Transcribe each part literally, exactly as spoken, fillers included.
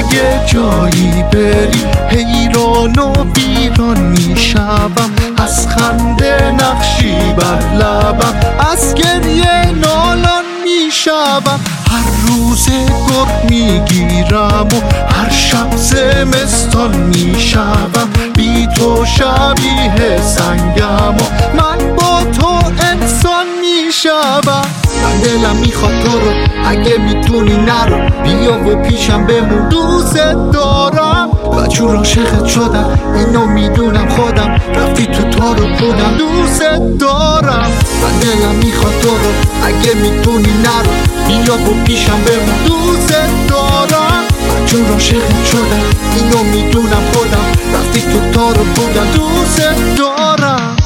اگه جایی بری حیران و ویران میشوم، از خنده نقشی بر لبم، از گریه نالان میشوم. هر روز گرگ میگیرم و هر شب زمستان میشوم، بی تو شبیه سنگم و من با تو انسان میشوم. من دلم میخواد تو رو، اگه میتونی نرو، بیا و پیشم بمون، دوست دارم. بچور عاشقت شدم، اینو میدونم خودم، رفتی تو تارو بودم، دوست دارم. من دلم میخواد تو رو، اگه میتونی نرو، بیا و پیشم بمون، دوست دارم. بچور عاشقت شدم، اینو میدونم خودم، رفتی تو تارو بودم، دوست دارم.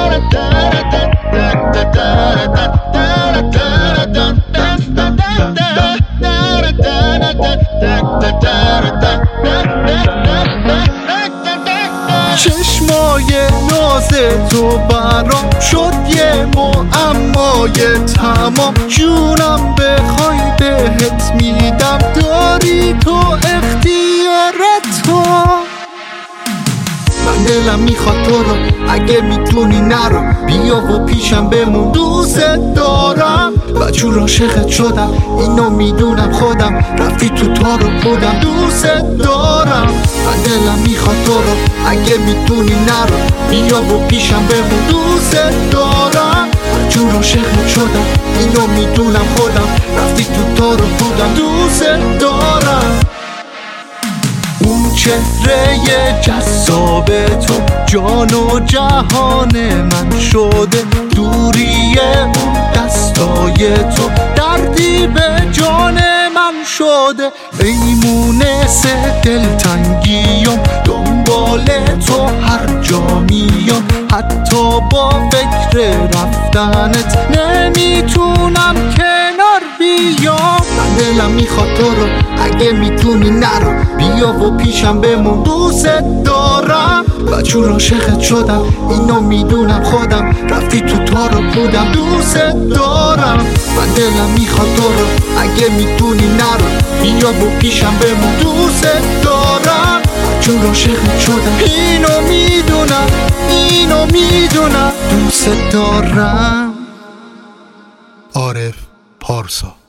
چشمای ناز تو برام شد یه معمای تمام، جونم بخوای بهت میدم، داری تو اختیار تو. من دلم میخواد تو رو، اگه میتونی نرو، بیا و پیشم بمون، دوست دارم. بچور عاشقت شدم، اینو میدونم خودم، رفتی تو تارو بودم، دوست دارم. من دلم میخواد تو رو، اگه میتونی نرو، بیا و پیشم بمون، دوست دارم. بچور عاشقت شدم، اینو میدونم خودم، رفتی تو تارو بودم، دوست دارم. اون چهره جذاب تو جان و جهان من شده، دوری اون دستای تو دردی به جان من شده. ایمونس دلتنگیم دنبال تو هر جا میام، حتی با فکر رفتنت نمیتونم کنار بیام. من دلم میخواد تو رو، اگه میتونی نرو، بیا و پیشم بمون، دوست دارم. بچور عاشقت شدم، اینو میدونم خودم، رفتی تو تارو بودم، دوست دارم. من دلم میخواد تو رو، اگه میتونی نرو، بیا و پیشم بمون، دوست دارم. بچور عاشقت شدم، اینو میدونم، اینو میدونم، دوست دارم. عارف پارسا.